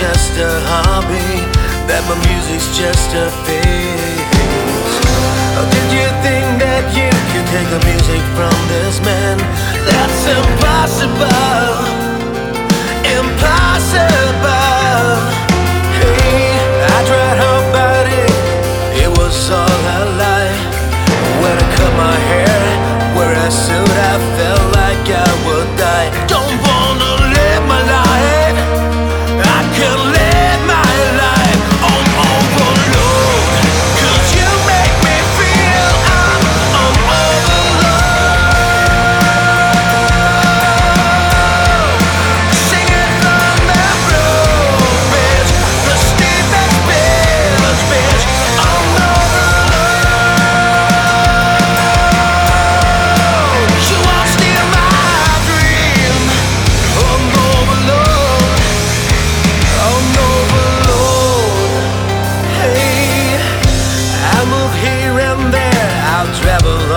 just a hobby, that my music's just a phase? Or did you think that you could take the music from this man? That's impossible, impossible. Hey, I tried hard but it was all a lie. When I cut my hair, wear a suit, I felt like I would die. Don't wanna live my life, I can live my life on overload. 'Cause you make me feel I'm on overload. Singing from the blue bridge, the steepest bridge, on overload. You won't steal my dream, on overload, on overload. Hey, I move here and there, I'll travel